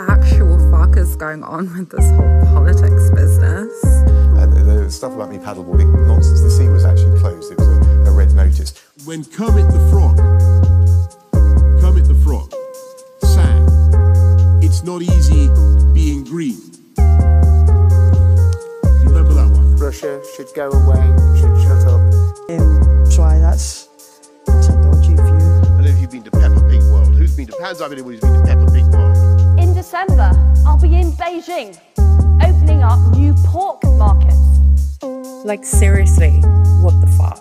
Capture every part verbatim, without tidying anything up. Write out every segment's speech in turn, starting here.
actual fuck is going on with this whole politics business? Uh, the, the stuff about me paddleboarding, nonsense. The sea was actually closed. It was a, a red notice. When Kermit the Frog, Kermit the Frog sang, "It's not easy being green." Do you remember that one? Russia should go away, should shut up. Um, sorry, that's, that's a dodgy view. I don't know if you've been to Peppa Pig World. Who's been to, hands up anyone who's been to Peppa Pig World? In December, I'll be in Beijing, opening up new pork markets. Like, seriously, what the fuck?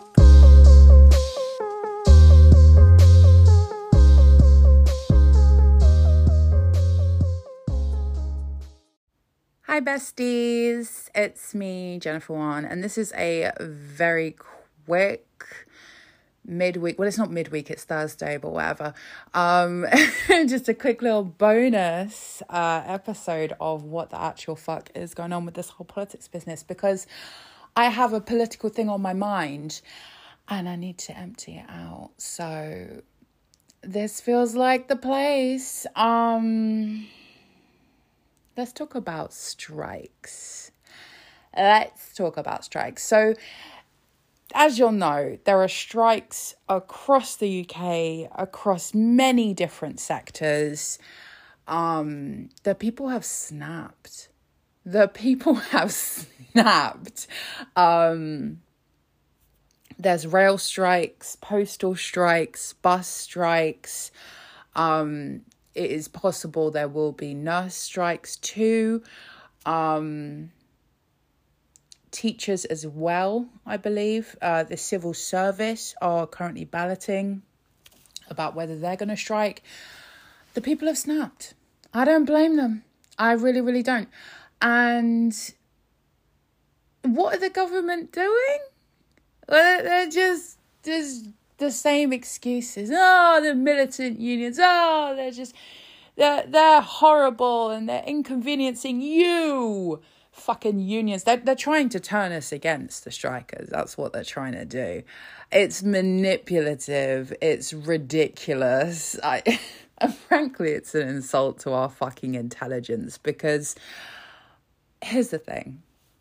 Hi besties, it's me, Jennifer Wan, and this is a very quick midweek, well it's not midweek, it's Thursday, but whatever, um, just a quick little bonus uh, episode of what the actual fuck is going on with this whole politics business, because I have a political thing on my mind and I need to empty it out, so this feels like the place. um... Let's talk about strikes. Let's talk about strikes. So, as you'll know, there are strikes across the U K, across many different sectors. Um, the people have snapped. The people have snapped. Um, there's rail strikes, postal strikes, bus strikes. Um, It is possible there will be nurse strikes too. Um, teachers as well, I believe. Uh, the civil service are currently balloting about whether they're going to strike. The people have snapped. I don't blame them. I really, really don't. And what are the government doing? Well, they're just... just the same excuses. Oh, the militant unions. Oh, they're just, they're, they're horrible and they're inconveniencing you. Fucking unions. They're, they're trying to turn us against the strikers. That's what they're trying to do. It's manipulative. It's ridiculous. I, and frankly, it's an insult to our fucking intelligence, because here's the thing.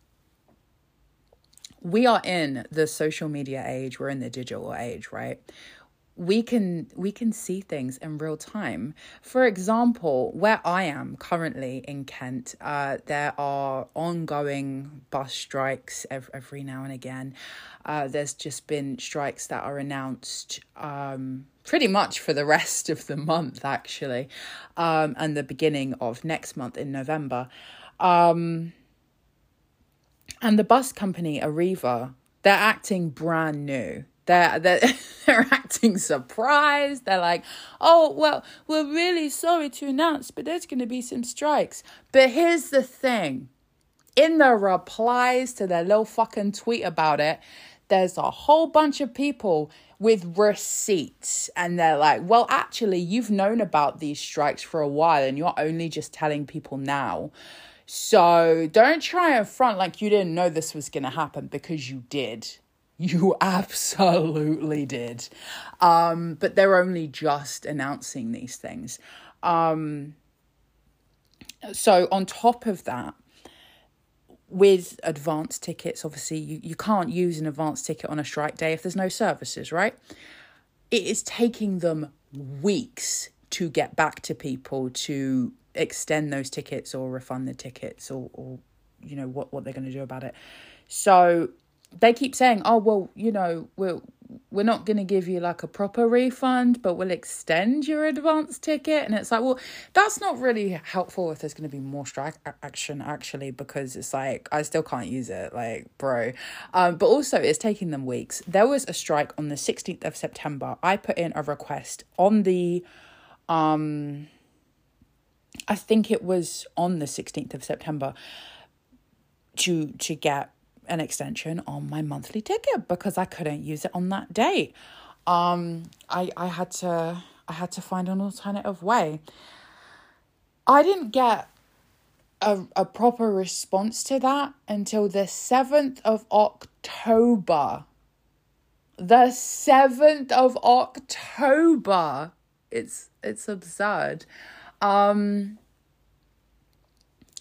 We are in the social media age. We're in the digital age, right? We can we can see things in real time. For example, where I am currently in Kent, uh, there are ongoing bus strikes every, every now and again. Uh, there's just been strikes that are announced um, pretty much for the rest of the month, actually, um, and the beginning of next month in November. Um, And the bus company, Arriva, they're acting brand new. They're, they're, they're acting surprised. They're like, oh, well, we're really sorry to announce, but there's going to be some strikes. But here's the thing. In the replies to their little fucking tweet about it, there's a whole bunch of people with receipts. And they're like, well, actually, you've known about these strikes for a while and you're only just telling people now. So don't try and front like you didn't know this was going to happen, because you did. You absolutely did. Um, but they're only just announcing these things. Um, so on top of that, with advance tickets, obviously you, you can't use an advance ticket on a strike day if there's no services, right? It is taking them weeks to get back to people to extend those tickets or refund the tickets, or, or you know, what, what they're going to do about it. So they keep saying, oh, well, you know, we're, we're not going to give you like a proper refund, but we'll extend your advance ticket. And it's like, well, that's not really helpful if there's going to be more strike action, actually, because it's like, I still can't use it, like, bro. Um, but also it's taking them weeks. There was a strike on the sixteenth of September. I put in a request on the, um, I think it was on the sixteenth of September to to get an extension on my monthly ticket, because I couldn't use it on that date. Um, I I had to I had to find an alternative way. I didn't get a a proper response to that until the seventh of October. The seventh of October. It's it's absurd. Um,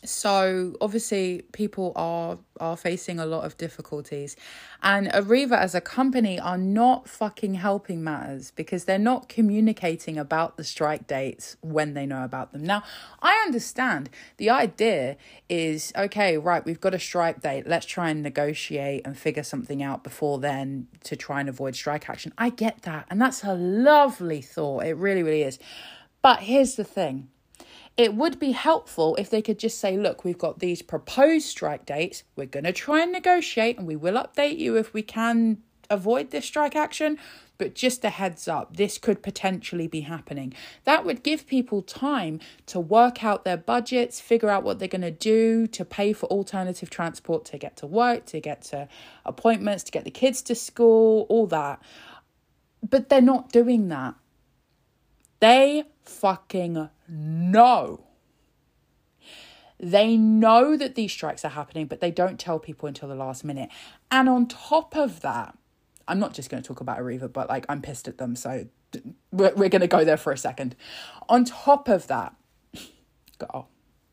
So obviously people are are facing a lot of difficulties, and Arriva as a company are not fucking helping matters because they're not communicating about the strike dates when they know about them. Now, I understand the idea is, okay, right, we've got a strike date. Let's try and negotiate and figure something out before then to try and avoid strike action. I get that. And that's a lovely thought. It really, really is. But here's the thing. It would be helpful if they could just say, look, we've got these proposed strike dates. We're going to try and negotiate and we will update you if we can avoid this strike action. But just a heads up, this could potentially be happening. That would give people time to work out their budgets, figure out what they're going to do to pay for alternative transport, to get to work, to get to appointments, to get the kids to school, all that. But they're not doing that. They fucking know. They know that these strikes are happening, but they don't tell people until the last minute. And on top of that, I'm not just going to talk about Arriva, but like I'm pissed at them. So we're, we're going to go there for a second. On top of that, go.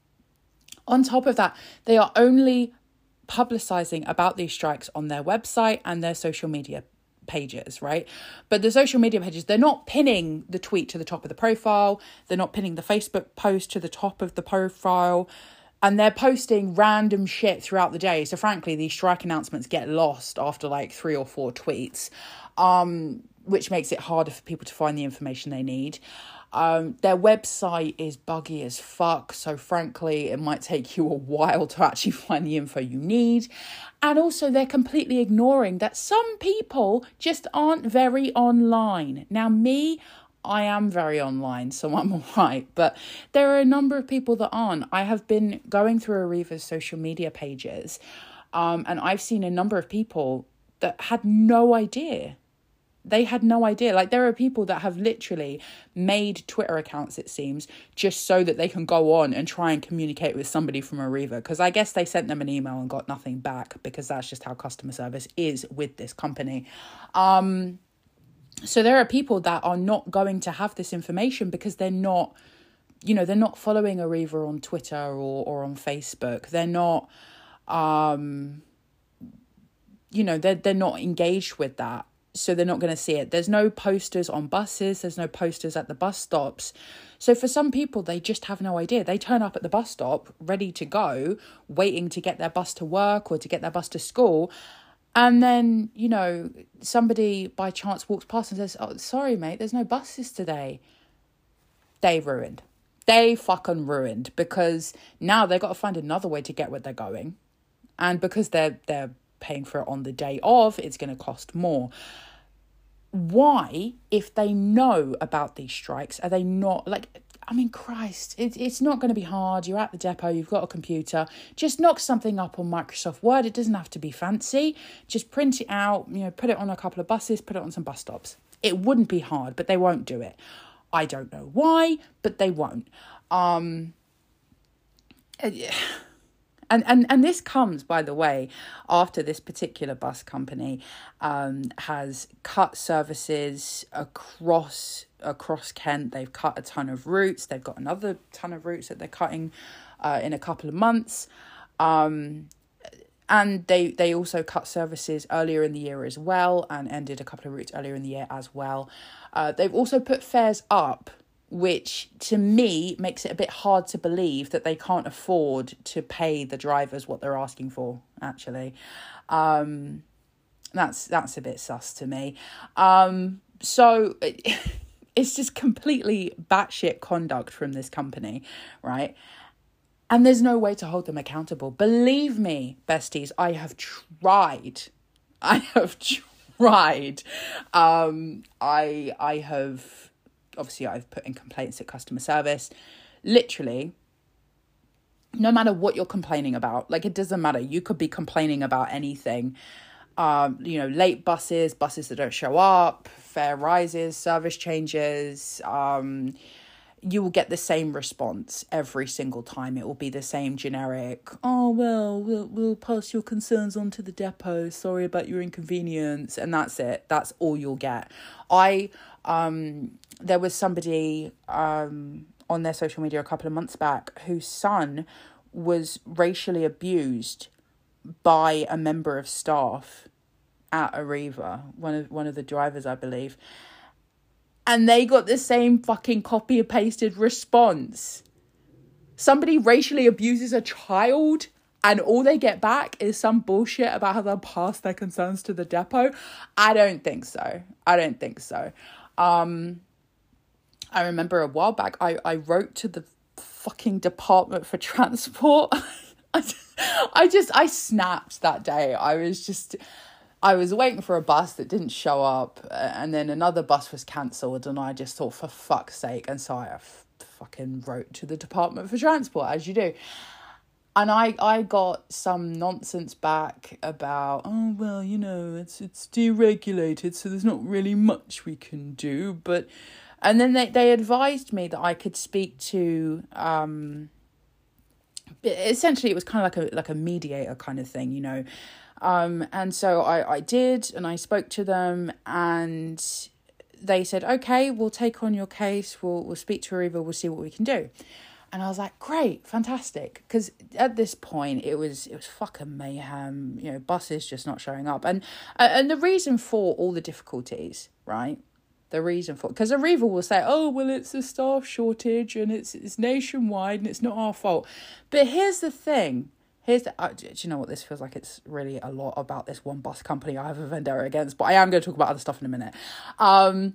On top of that, they are only publicizing about these strikes on their website and their social media pages, right? But the social media pages, they're not pinning the tweet to the top of the profile. They're not pinning the Facebook post to the top of the profile. And they're posting random shit throughout the day. So frankly, these strike announcements get lost after like three or four tweets, um, which makes it harder for people to find the information they need. Um, their website is buggy as fuck. So frankly, it might take you a while to actually find the info you need. And also they're completely ignoring that some people just aren't very online. Now me, I am very online, so I'm all right. But there are a number of people that aren't. I have been going through Arriva's social media pages, um, and I've seen a number of people that had no idea. They had no idea. Like, there are people that have literally made Twitter accounts, it seems, just so that they can go on and try and communicate with somebody from Arriva. Because I guess they sent them an email and got nothing back, because that's just how customer service is with this company. Um, so there are people that are not going to have this information because they're not, you know, they're not following Arriva on Twitter or, or on Facebook. They're not, um, you know, they're, they're not engaged with that. So they're not going to see it. There's no posters on buses. There's no posters at the bus stops. So for some people, they just have no idea. They turn up at the bus stop, ready to go, waiting to get their bus to work or to get their bus to school. And then, you know, somebody by chance walks past and says, oh, sorry, mate, there's no buses today. They ruined. They fucking ruined, because now they've got to find another way to get where they're going. And because they're they're paying for it on the day of, it's going to cost more. Why, if they know about these strikes, are they not, like, I mean, Christ, it, it's not going to be hard. You're at the depot, you've got a computer. Just knock something up on Microsoft Word. It doesn't have to be fancy. Just print it out, you know, put it on a couple of buses, put it on some bus stops. It wouldn't be hard, but they won't do it. I don't know why, but they won't. Um... Yeah. And, and and this comes, by the way, after this particular bus company um, has cut services across across Kent. They've cut a ton of routes. They've got another ton of routes that they're cutting uh, in a couple of months. Um, and they, they also cut services earlier in the year as well, and ended a couple of routes earlier in the year as well. Uh, they've also put fares up, which to me makes it a bit hard to believe that they can't afford to pay the drivers what they're asking for, actually. Um, that's that's a bit sus to me. Um, so it, it's just completely batshit conduct from this company, right? And there's no way to hold them accountable. Believe me, besties, I have tried. I have tried. Um, I I have... Obviously, I've put in complaints at customer service. Literally, no matter what you're complaining about, like, it doesn't matter. You could be complaining about anything. Um, you know, late buses, buses that don't show up, fare rises, service changes. Um, you will get the same response every single time. It will be the same generic, oh, well, we'll, we'll pass your concerns on to the depot. Sorry about your inconvenience. And that's it. That's all you'll get. I... Um, there was somebody um, on their social media a couple of months back whose son was racially abused by a member of staff at Arriva, one of one of the drivers, I believe. And they got the same fucking copy and pasted response. Somebody racially abuses a child and all they get back is some bullshit about how they'll pass their concerns to the depot. I don't think so. I don't think so. Um, I remember a while back, I, I wrote to the fucking Department for Transport. I, I just, I snapped that day. I was just, I was waiting for a bus that didn't show up, and then another bus was cancelled, and I just thought, for fuck's sake. And so I f- fucking wrote to the Department for Transport, as you do. And I, I got some nonsense back about, oh, well, you know, it's it's deregulated, so there's not really much we can do. But, and then they, they advised me that I could speak to, um, essentially it was kind of like a like a mediator kind of thing, you know. Um, and so I, I did, and I spoke to them, and they said, okay, we'll take on your case, we'll we'll speak to Arriva, we'll see what we can do. And I was like, great, fantastic. Because at this point, it was it was fucking mayhem, you know, buses just not showing up. And and the reason for all the difficulties, right? The reason for, because Arriva will say, oh, well, it's a staff shortage and it's it's nationwide and it's not our fault. But here's the thing. Here's the, uh, do you know what, this feels like it's really a lot about this one bus company I have a vendetta against, but I am going to talk about other stuff in a minute. Um,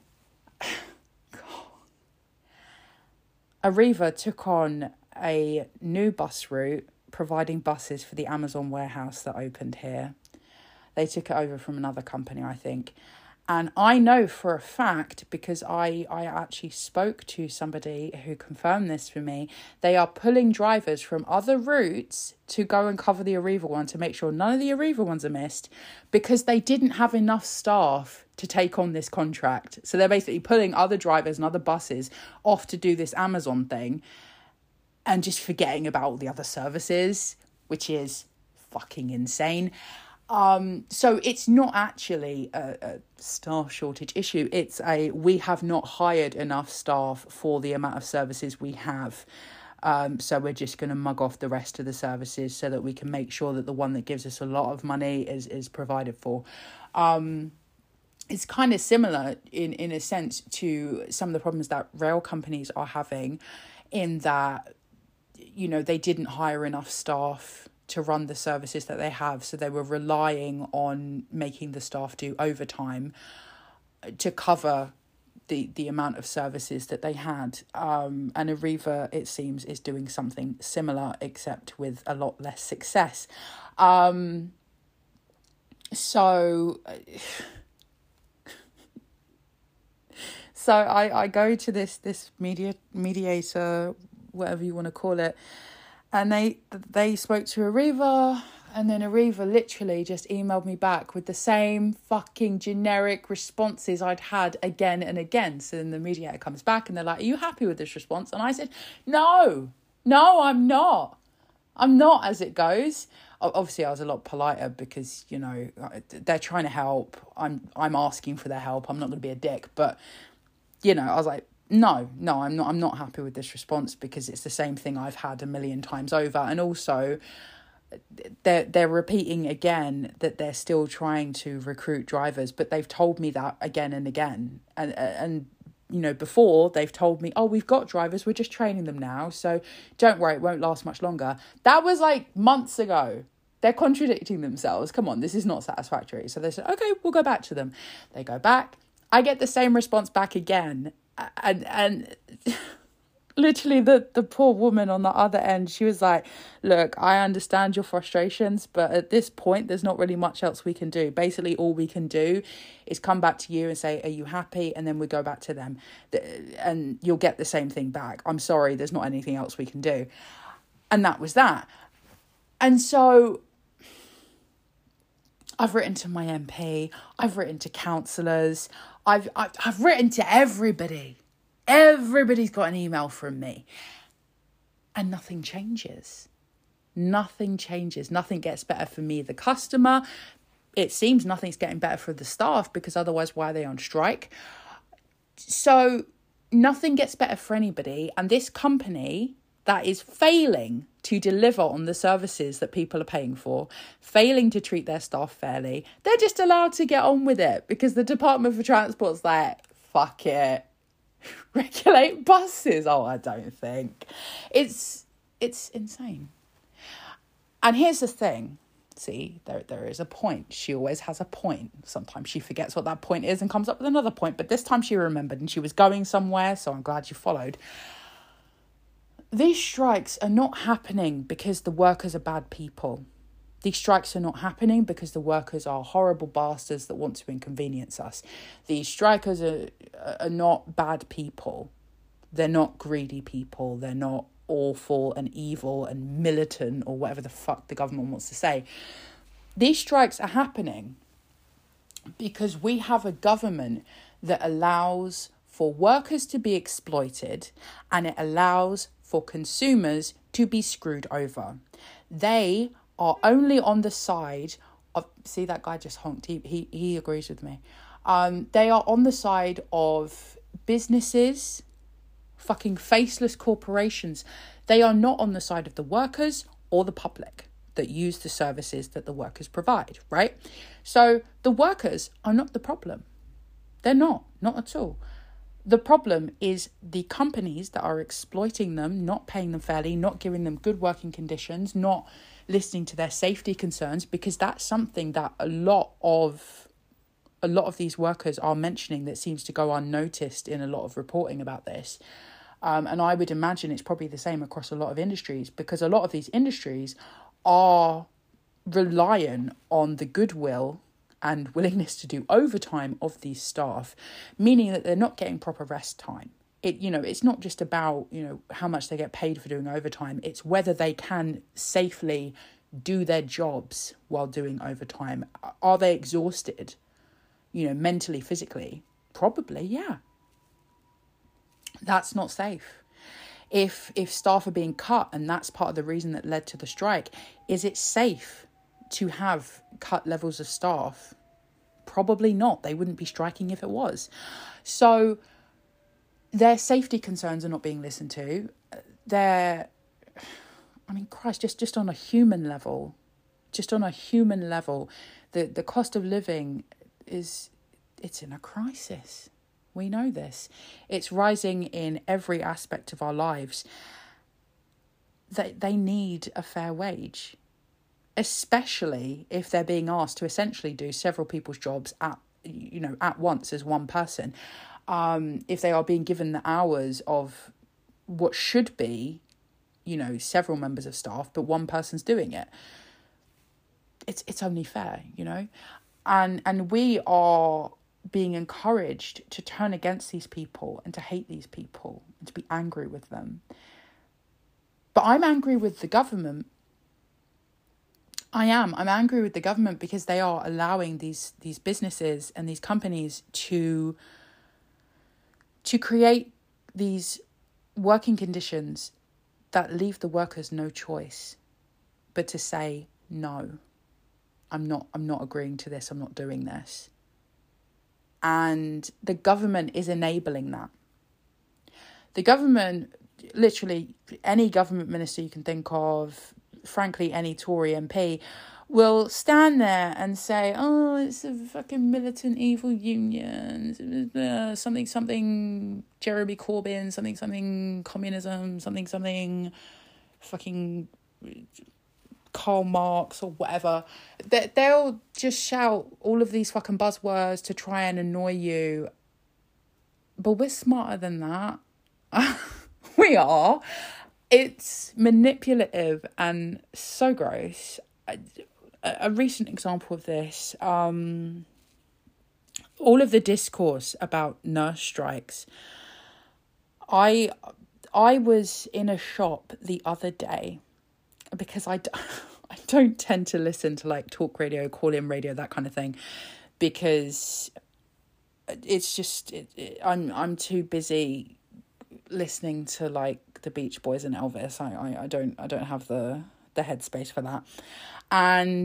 Arriva took on a new bus route, providing buses for the Amazon warehouse that opened here. They took it over from another company, I think. And I know for a fact, because I, I actually spoke to somebody who confirmed this for me, they are pulling drivers from other routes to go and cover the Arriva one to make sure none of the Arriva ones are missed, because they didn't have enough staff to take on this contract. So they're basically pulling other drivers and other buses off to do this Amazon thing and just forgetting about all the other services, which is fucking insane. Um, so it's not actually a, a staff shortage issue. It's a, we have not hired enough staff for the amount of services we have. Um, so we're just going to mug off the rest of the services so that we can make sure that the one that gives us a lot of money is, is provided for. Um, it's kind of similar in, in a sense to some of the problems that rail companies are having, in that, you know, they didn't hire enough staff to run the services that they have, so they were relying on making the staff do overtime to cover the the amount of services that they had. Um, and Arriva, it seems, is doing something similar, except with a lot less success. Um, so, so I, I go to this this media mediator, whatever you want to call it. And they they spoke to Arriva, and then Arriva literally just emailed me back with the same fucking generic responses I'd had again and again. So then the mediator comes back and they're like, are you happy with this response? And I said, no, no, I'm not. I'm not, as it goes. Obviously, I was a lot politer because, you know, they're trying to help. I'm I'm asking for their help. I'm not going to be a dick. But, you know, I was like, No, no, I'm not. I'm not happy with this response because it's the same thing I've had a million times over, and also they're they're repeating again that they're still trying to recruit drivers, but they've told me that again and again, and and you know, before they've told me, oh, we've got drivers, we're just training them now, so don't worry, it won't last much longer. That was like months ago. They're contradicting themselves. Come on, this is not satisfactory. So they said, okay, we'll go back to them. They go back. I get the same response back again. And and literally the, the poor woman on the other end, she was like, look, I understand your frustrations, but at this point, there's not really much else we can do. Basically, all we can do is come back to you and say, are you happy? And then we go back to them. And you'll get the same thing back. I'm sorry, there's not anything else we can do. And that was that. And so I've written to my M P, I've written to councillors, I've, I've I've written to everybody. Everybody's got an email from me. And nothing changes. Nothing changes. Nothing gets better for me, the customer. It seems nothing's getting better for the staff, because otherwise why are they on strike? So nothing gets better for anybody. And this company that is failing to deliver on the services that people are paying for, failing to treat their staff fairly, they're just allowed to get on with it because the Department for Transport's like, fuck it, regulate buses. Oh, I don't think. It's it's insane. And here's the thing. See, there there is a point. She always has a point. Sometimes she forgets what that point is and comes up with another point. But this time she remembered and she was going somewhere, so I'm glad you followed. These strikes are not happening because the workers are bad people. These strikes are not happening because the workers are horrible bastards that want to inconvenience us. These strikers are, are not bad people. They're not greedy people. They're not awful and evil and militant or whatever the fuck the government wants to say. These strikes are happening because we have a government that allows for workers to be exploited and it allows for consumers to be screwed over. They are only on the side of... See, that guy just honked. He, he, he agrees with me. Um, they are on the side of businesses, fucking faceless corporations. They are not on the side of the workers or the public that use the services that the workers provide, right? So the workers are not the problem. They're not, not at all. The problem is the companies that are exploiting them, not paying them fairly, not giving them good working conditions, not listening to their safety concerns, because that's something that a lot of a lot of these workers are mentioning that seems to go unnoticed in a lot of reporting about this. Um, and I would imagine it's probably the same across a lot of industries, because a lot of these industries are reliant on the goodwill and willingness to do overtime of these staff, meaning that they're not getting proper rest time. It, you know, it's not just about, you know, how much they get paid for doing overtime. It's whether they can safely do their jobs while doing overtime. Are they exhausted, you know, mentally, physically? Probably, yeah. That's not safe. If if staff are being cut, and that's part of the reason that led to the strike, is it safe to have cut levels of staff? Probably not. They wouldn't be striking if it was. So their safety concerns are not being listened to. Their, I mean, Christ, just, just on a human level, just on a human level, the, the cost of living is, it's in a crisis. We know this. It's rising in every aspect of our lives. They, they need a fair wage, especially if they're being asked to essentially do several people's jobs at, you know, at once as one person. Um, if they are being given the hours of what should be, you know, several members of staff, but one person's doing it, it's it's only fair, you know. And and we are being encouraged to turn against these people and to hate these people and to be angry with them. But I'm angry with the government. I am. I'm angry with the government because they are allowing these these businesses and these companies to to create these working conditions that leave the workers no choice but to say, no, I'm not I'm not agreeing to this, I'm not doing this. And the government is enabling that. The government, literally any government minister you can think of, frankly, any Tory M P, will stand there and say, oh, it's a fucking militant evil union, uh, something, something, Jeremy Corbyn, something, something, communism, something, something, fucking Karl Marx or whatever. They, they'll just shout all of these fucking buzzwords to try and annoy you. But we're smarter than that. We are. It's manipulative and so gross. A, a recent example of this, um, all of the discourse about nurse strikes. I, I was in a shop the other day because I, I don't tend to listen to like talk radio, call-in radio, that kind of thing, because it's just, it, it, I'm I'm too busy listening to like the Beach Boys and Elvis. I, I, I don't I don't have the the headspace for that. And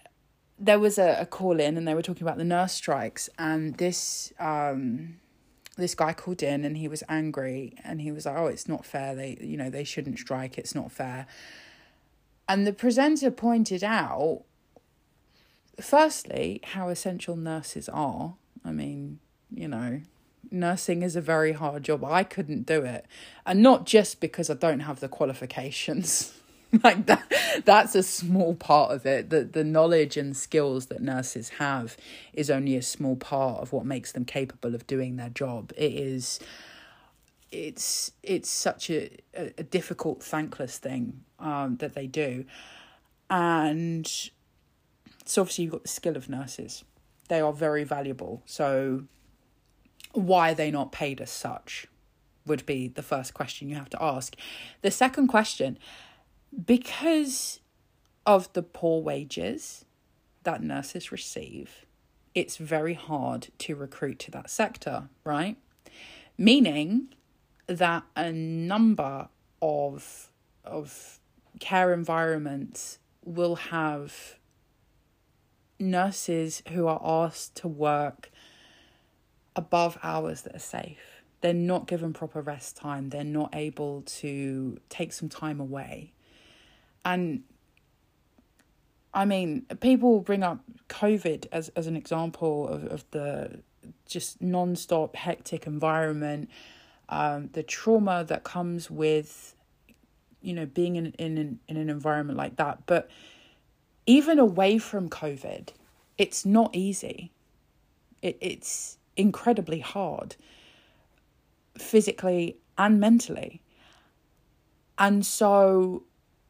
there was a, a call in and they were talking about the nurse strikes, and this um this guy called in and he was angry and he was like, oh, it's not fair. They, you know, they shouldn't strike. It's not fair. And the presenter pointed out, firstly, how essential nurses are. I mean, you know, nursing is a very hard job. I couldn't do it. And not just because I don't have the qualifications. Like that, that's a small part of it. The, the knowledge and skills that nurses have is only a small part of what makes them capable of doing their job. It is, it's, it's such a, a, a difficult, thankless thing um, that they do. And so obviously you've got the skill of nurses. They are very valuable. So why are they not paid as such would be the first question you have to ask. The second question, because of the poor wages that nurses receive, it's very hard to recruit to that sector, right? Meaning that a number of, of care environments will have nurses who are asked to work above hours that are safe. They're not given proper rest time. They're not able to take some time away. And I mean, people bring up COVID as, as an example of, of the just non-stop hectic environment, um, the trauma that comes with, you know, being in, in, an, in an environment like that. But even away from COVID, it's not easy. It, it's incredibly hard, physically and mentally. And so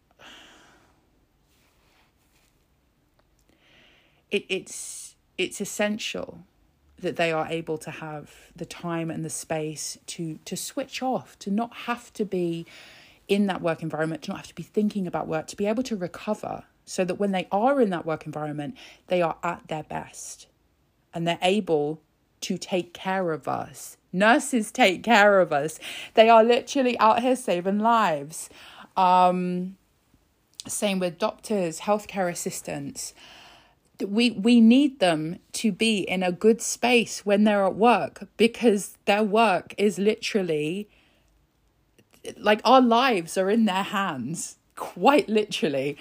it, it's it's essential that they are able to have the time and the space to to switch off, to not have to be in that work environment, to not have to be thinking about work, to be able to recover, so that when they are in that work environment, they are at their best and they're able to take care of us. Nurses take care of us. They are literally out here saving lives. Um, same with doctors, healthcare assistants. We we need them to be in a good space when they're at work, because their work is literally, like, our lives are in their hands, quite literally.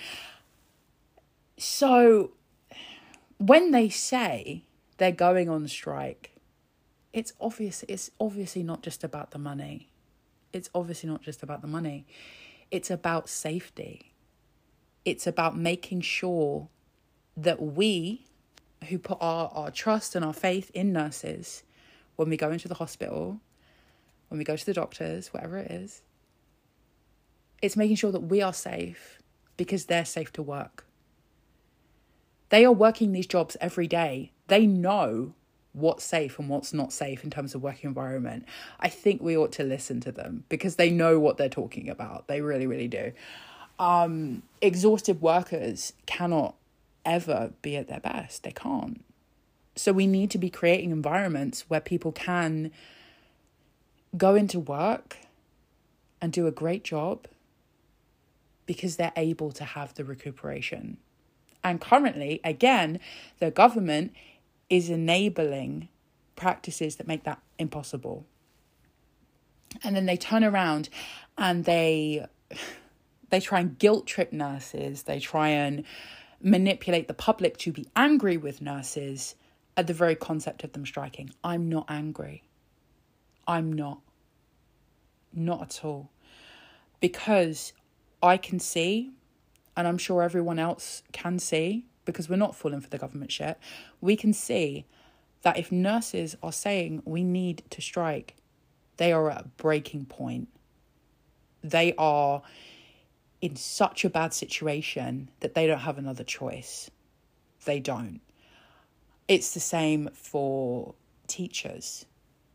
So when they say they're going on strike, it's obvious, it's obviously not just about the money. It's obviously not just about the money. It's about safety. It's about making sure that we, who put our, our trust and our faith in nurses, when we go into the hospital, when we go to the doctors, whatever it is, it's making sure that we are safe because they're safe to work. They are working these jobs every day. They know what's safe and what's not safe in terms of working environment. I think we ought to listen to them because they know what they're talking about. They really, really do. Um, exhausted workers cannot ever be at their best. They can't. So we need to be creating environments where people can go into work and do a great job because they're able to have the recuperation. And currently, again, the government is enabling practices that make that impossible. And then they turn around and they they try and guilt trip nurses. They try and manipulate the public to be angry with nurses at the very concept of them striking. I'm not angry. I'm not. Not at all. Because I can see, and I'm sure everyone else can see, because we're not falling for the government shit, we can see that if nurses are saying we need to strike, they are at a breaking point. They are in such a bad situation that they don't have another choice. They don't. It's the same for teachers.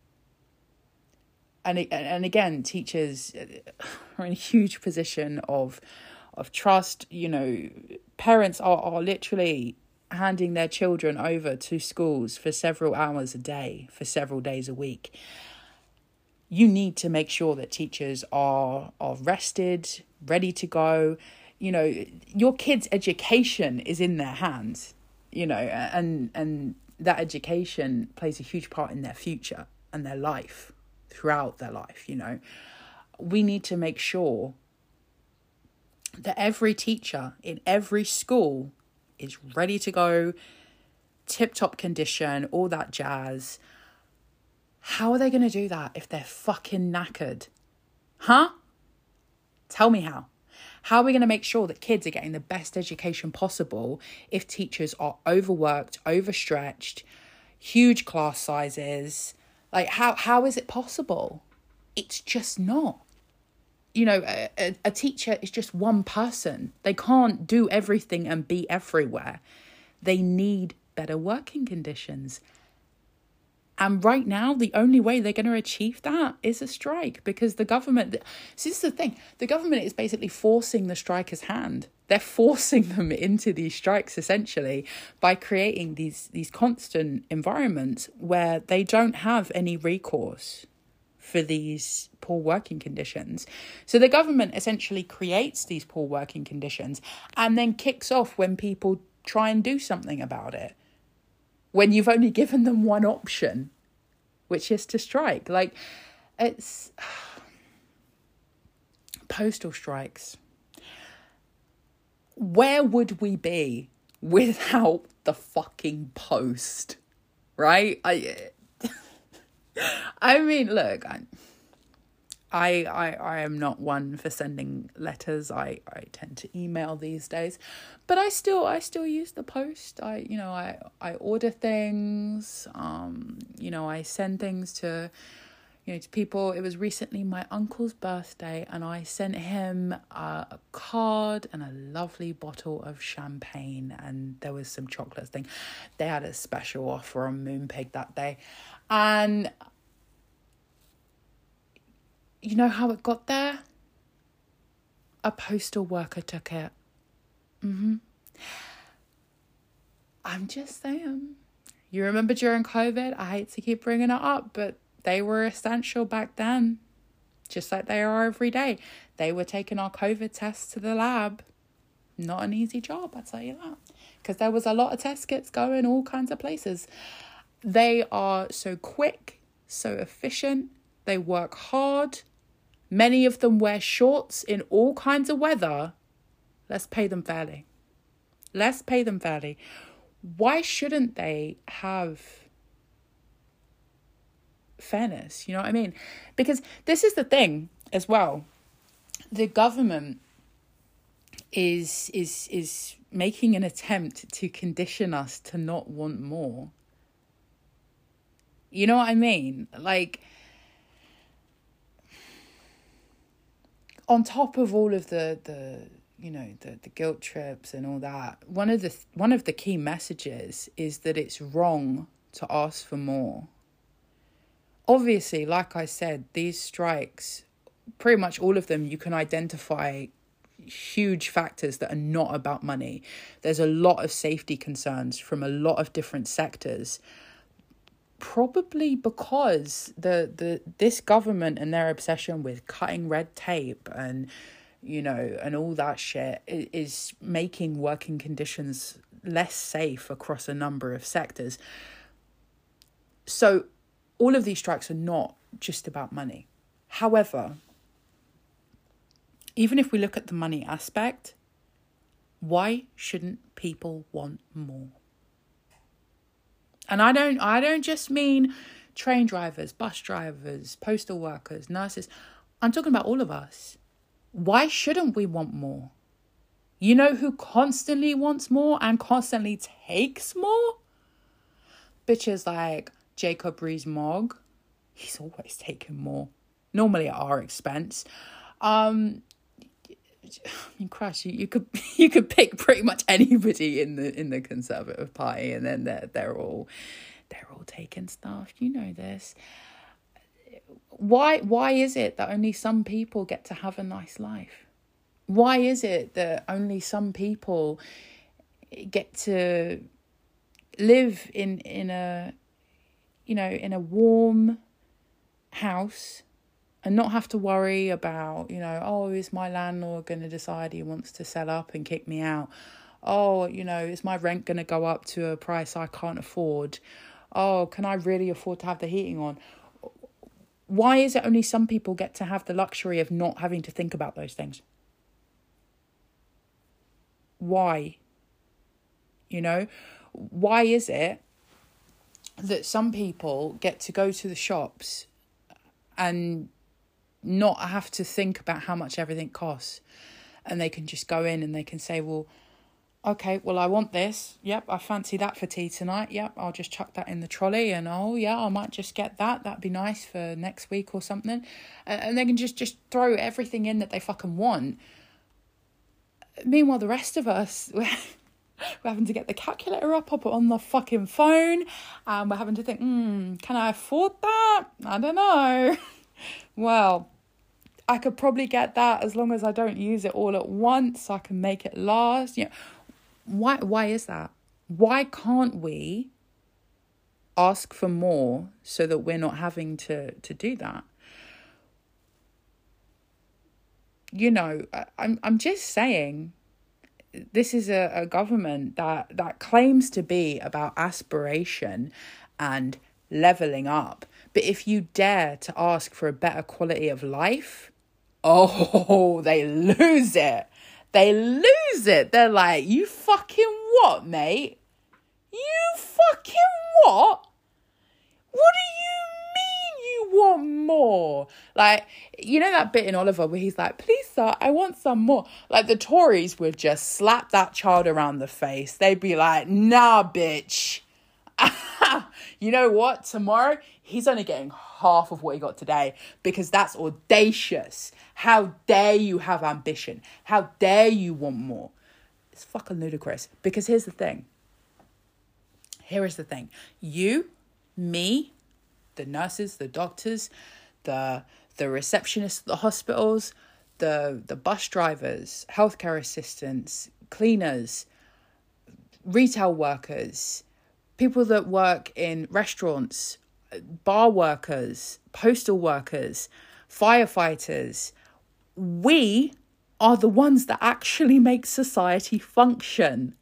And and again, teachers are in a huge position of of trust. You know, parents are, are literally handing their children over to schools for several hours a day, for several days a week. You need to make sure that teachers are are rested, ready to go. You know, your kids' education is in their hands, you know, and and that education plays a huge part in their future. and their life, throughout their life, you know. We need to make sure that every teacher in every school is ready to go, tip-top condition, all that jazz. How are they going to do that if they're fucking knackered? Huh? Tell me how. How are we going to make sure that kids are getting the best education possible if teachers are overworked, overstretched, huge class sizes? Like, how how is it possible? It's just not. You know, a, a, a teacher is just one person. They can't do everything and be everywhere. They need better working conditions. And right now, the only way they're going to achieve that is a strike, because the government, this is the thing, the government is basically forcing the strikers' hand. They're forcing them into these strikes, essentially, by creating these, these constant environments where they don't have any recourse for these poor working conditions. So the government essentially creates these poor working conditions and then kicks off when people try and do something about it, when you've only given them one option, which is to strike. Like, it's postal strikes. Where would we be without the fucking post, right? I I mean, look, I, I, I, I am not one for sending letters. I, I tend to email these days, but I still, I still use the post. I, you know, I, I order things, um, you know, I send things to, you know, to people. It was recently my uncle's birthday and I sent him uh, a card and a lovely bottle of champagne, and there was some chocolates thing. They had a special offer on Moonpig that day. And you know how it got there? A postal worker took it. Mm-hmm. I'm just saying. You remember during COVID? I hate to keep bringing it up, but they were essential back then. Just like they are every day. They were taking our COVID tests to the lab. Not an easy job, I tell you that. Because there was a lot of test kits going all kinds of places. They are so quick, so efficient. They work hard. Many of them wear shorts in all kinds of weather. Let's pay them fairly. Let's pay them fairly. Why shouldn't they have fairness? You know what I mean? Because this is the thing as well. The government is is is making an attempt to condition us to not want more. You know what I mean? Like, on top of all of the, the you know, the, the guilt trips and all that, one of the one of the key messages is that it's wrong to ask for more. Obviously, like I said, these strikes, pretty much all of them, you can identify huge factors that are not about money. There's a lot of safety concerns from a lot of different sectors. Probably because the, the this government and their obsession with cutting red tape and, you know, and all that shit is making working conditions less safe across a number of sectors. So all of these strikes are not just about money. However, even if we look at the money aspect, why shouldn't people want more? And I don't I don't just mean train drivers, bus drivers, postal workers, nurses. I'm talking about all of us. Why shouldn't we want more? You know who constantly wants more and constantly takes more? Bitches like Jacob Rees-Mogg. He's always taking more. Normally at our expense. Um, I mean, Crash, you, you could you could pick pretty much anybody in the in the Conservative Party, and then they're they're all they're all taking stuff. You know this. Why why is it that only some people get to have a nice life? Why is it that only some people get to live in in a you know in a warm house and not have to worry about, you know, oh, is my landlord going to decide he wants to sell up and kick me out? Oh, you know, is my rent going to go up to a price I can't afford? Oh, can I really afford to have the heating on? Why is it only some people get to have the luxury of not having to think about those things? Why? You know, why is it that some people get to go to the shops and not have to think about how much everything costs, and they can just go in and they can say, well, okay, well, I want this. Yep, I fancy that for tea tonight. Yep, I'll just chuck that in the trolley, and oh yeah, I might just get that. That'd be nice for next week or something. And, and they can just, just throw everything in that they fucking want. Meanwhile, the rest of us, we're, we're having to get the calculator up, up on the fucking phone, and we're having to think, hmm, can I afford that? I don't know. Well, I could probably get that as long as I don't use it all at once. I can make it last. You know, why? Why is that? Why can't we ask for more so that we're not having to to do that? You know, I'm I'm just saying, this is a, a government that, that claims to be about aspiration and levelling up. But if you dare to ask for a better quality of life, oh, they lose it. They lose it. They're like, you fucking what, mate? You fucking what? What do you mean you want more? Like, you know that bit in Oliver where he's like, please, sir, I want some more. Like, the Tories would just slap that child around the face. They'd be like, nah, bitch. You know what? Tomorrow, he's only getting half of what he got today, because that's audacious. How dare you have ambition? How dare you want more? It's fucking ludicrous. Because here's the thing. Here is the thing. You, me, the nurses, the doctors, the the receptionists at the hospitals, the the bus drivers, healthcare assistants, cleaners, retail workers, people that work in restaurants, bar workers, postal workers, firefighters. We are the ones that actually make society function.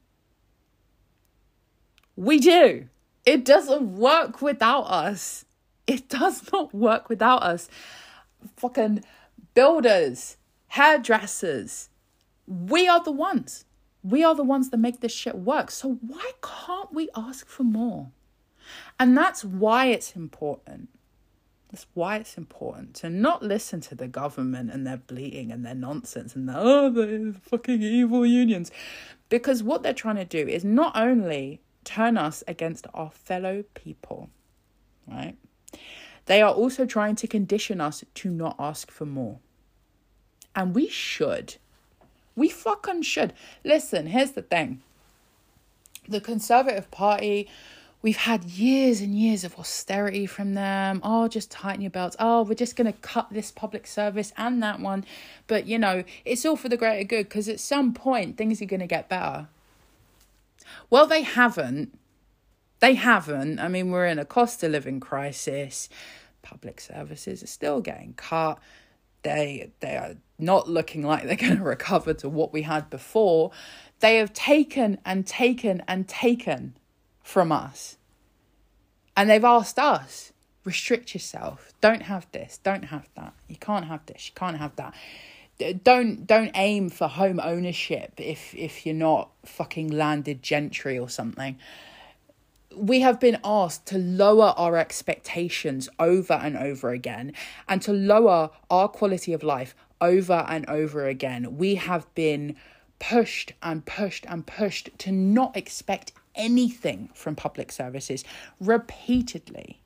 We do. It doesn't work without us. It does not work without us. Fucking builders, hairdressers. We are the ones. We are the ones that make this shit work. So why can't we ask for more? And that's why it's important. That's why it's important to not listen to the government and their bleating and their nonsense and the, oh, the fucking evil unions. Because what they're trying to do is not only turn us against our fellow people, right? They are also trying to condition us to not ask for more. And we should. We fucking should. Listen, here's the thing. The Conservative Party, we've had years and years of austerity from them. Oh, just tighten your belts. Oh, we're just going to cut this public service and that one. But, you know, it's all for the greater good, because at some point things are going to get better. Well, they haven't. They haven't. I mean, we're in a cost of living crisis. Public services are still getting cut. They they are not looking like they're going to recover to what we had before. They have taken and taken and taken from us. And they've asked us, restrict yourself. Don't have this. Don't have that. You can't have this. You can't have that. Don't don't aim for home ownership if if you're not fucking landed gentry or something. We have been asked to lower our expectations over and over again, and to lower our quality of life over and over again. We have been pushed and pushed and pushed to not expect anything from public services repeatedly.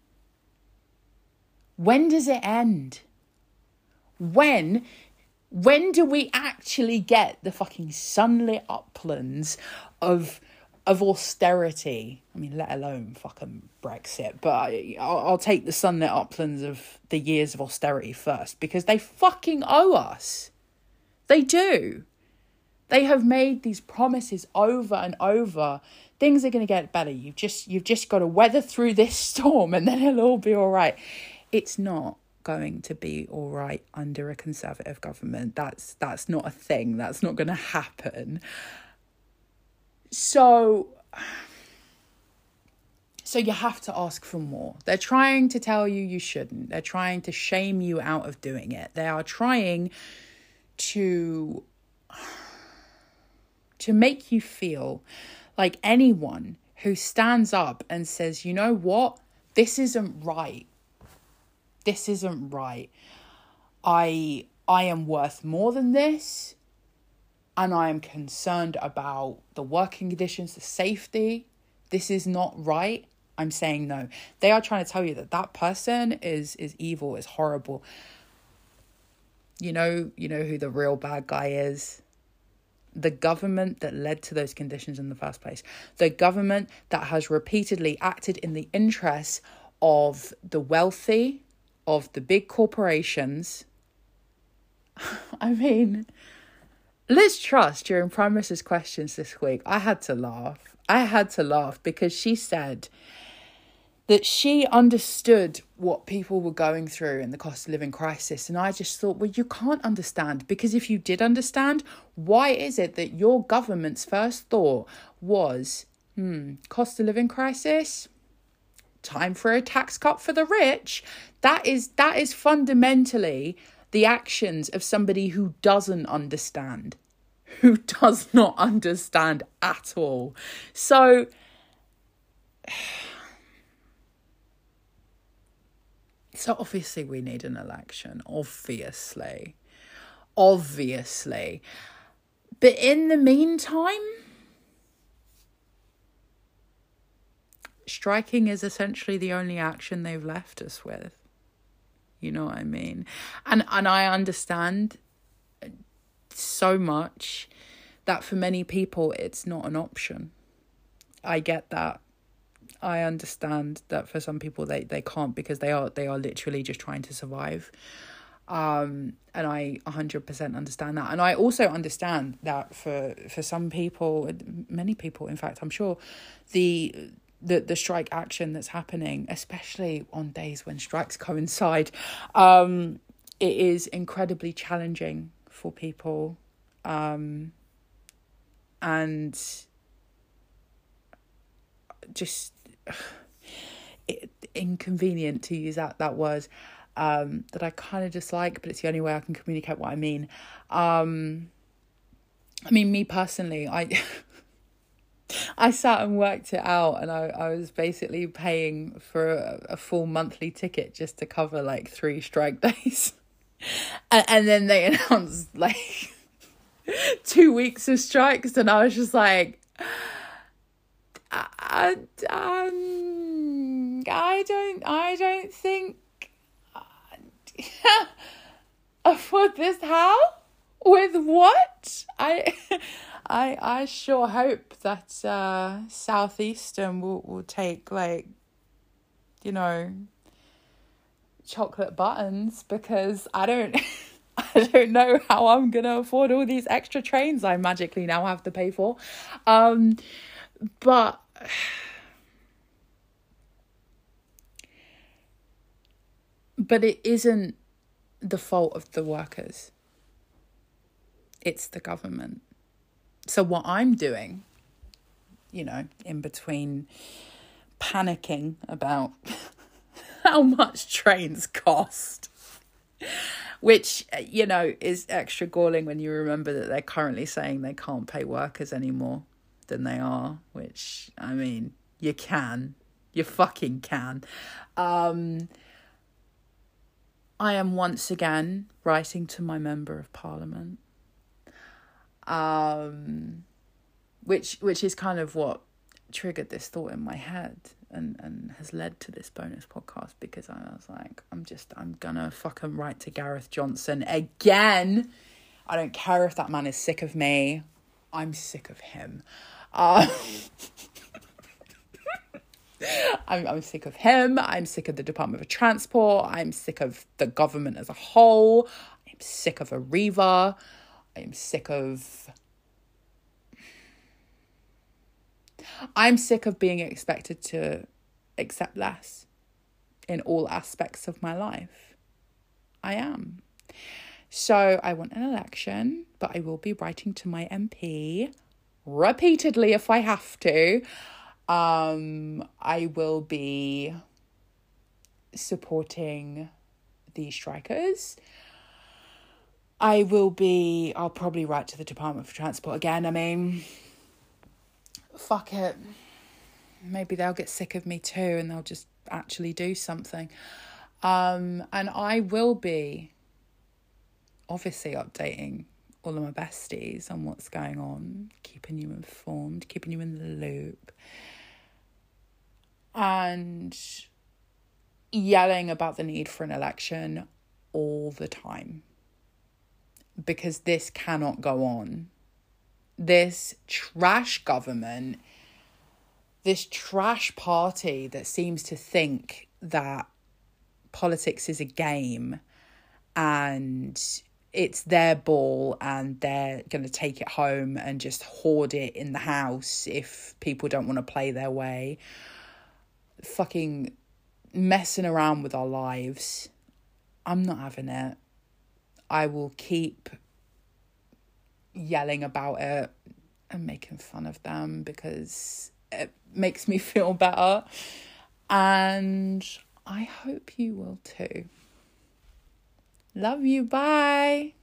When does it end? When, when do we actually get the fucking sunlit uplands of of austerity? I mean, let alone fucking Brexit, but I, I'll, I'll take the sunlit uplands of the years of austerity first, because they fucking owe us. They do. They have made these promises over and over. Things are going to get better. You've just, you've just got to weather through this storm and then it'll all be all right. It's not going to be all right under a Conservative government. That's, that's not a thing. That's not going to happen. So, So you have to ask for more. They're trying to tell you you shouldn't. They're trying to shame you out of doing it. They are trying to, to make you feel like anyone who stands up and says, you know what, this isn't right. This isn't right. I I am worth more than this. And I am concerned about the working conditions, the safety. This is not right. I'm saying no. They are trying to tell you that that person is is evil, is horrible. You know, you know who the real bad guy is? The government that led to those conditions in the first place. The government that has repeatedly acted in the interests of the wealthy, of the big corporations. I mean, Liz Truss, during Prime Minister's questions this week, I had to laugh. I had to laugh because she said that she understood what people were going through in the cost of living crisis. And I just thought, well, you can't understand, because if you did understand, why is it that your government's first thought was, hmm, cost of living crisis? Time for a tax cut for the rich? That is that is fundamentally the actions of somebody who doesn't understand, who does not understand at all. So So obviously we need an election, obviously, obviously. But in the meantime, striking is essentially the only action they've left us with. You know what I mean? And and I understand so much that for many people it's not an option. I get that. I understand that for some people they, they can't, because they are they are literally just trying to survive. Um, and I one hundred percent understand that. And I also understand that for, for some people, many people, in fact, I'm sure, the, the, the strike action that's happening, especially on days when strikes coincide, um, it is incredibly challenging for people. Um, and just it, inconvenient to use that that word um that I kind of dislike, but it's the only way I can communicate what I mean. um I mean, me personally, I I sat and worked it out, and I, I was basically paying for a, a full monthly ticket just to cover like three strike days. and, and then they announced like two weeks of strikes, and I was just like, I, um, I don't, I don't think uh, afford this. How? With what? I, I, I sure hope that uh, Southeastern will will take, like, you know, chocolate buttons, because I don't, I don't know how I'm gonna afford all these extra trains I magically now have to pay for. Um, but. But it isn't the fault of the workers. It's the government. So what I'm doing, you know, in between panicking about how much trains cost, which, you know, is extra galling when you remember that they're currently saying they can't pay workers any more than they are, which, I mean, you can. You fucking can. Um... I am once again writing to my Member of Parliament, um, which which is kind of what triggered this thought in my head and, and has led to this bonus podcast, because I was like, I'm just, I'm gonna fucking write to Gareth Johnson again. I don't care if that man is sick of me. I'm sick of him. Uh, I'm, I'm sick of him. I'm sick of the Department of Transport. I'm sick of the government as a whole. I'm sick of Arriva. I'm sick of... I'm sick of being expected to accept less in all aspects of my life. I am. So I want an election, but I will be writing to my M P repeatedly if I have to. Um, I will be supporting the strikers. I will be, I'll probably write to the Department for Transport again. I mean, fuck it. Maybe they'll get sick of me too and they'll just actually do something. Um, and I will be obviously updating all of my besties on what's going on, keeping you informed, keeping you in the loop, and yelling about the need for an election all the time. Because this cannot go on. This trash government, this trash party that seems to think that politics is a game and it's their ball and they're going to take it home and just hoard it in the house if people don't want to play their way. Fucking messing around with our lives. I'm not having it. I will keep yelling about it and making fun of them because it makes me feel better. And I hope you will too. Love you. Bye.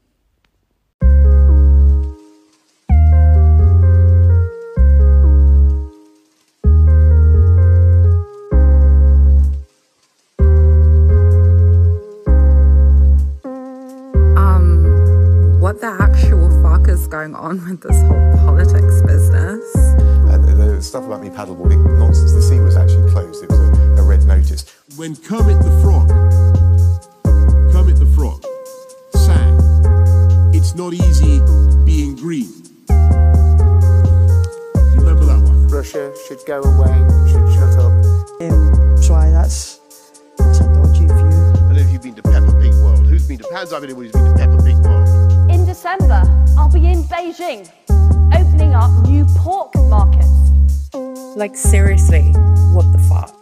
What the actual fuck is going on with this whole politics business? Uh, the, the stuff about me paddleboarding, nonsense. The sea was actually closed. It was a, a red notice. When Kermit the Frog, Kermit the Frog, sang, "It's not easy being green." You remember that one? Russia should go away, should shut up. Um, so aye, that's, that's a dodgy view. I don't know if you've been to Peppa Pig World. Who's been to Hands up anybody who's been to Peppa Pig World? In December, I'll be in Beijing, opening up new pork markets. Like, seriously, what the fuck?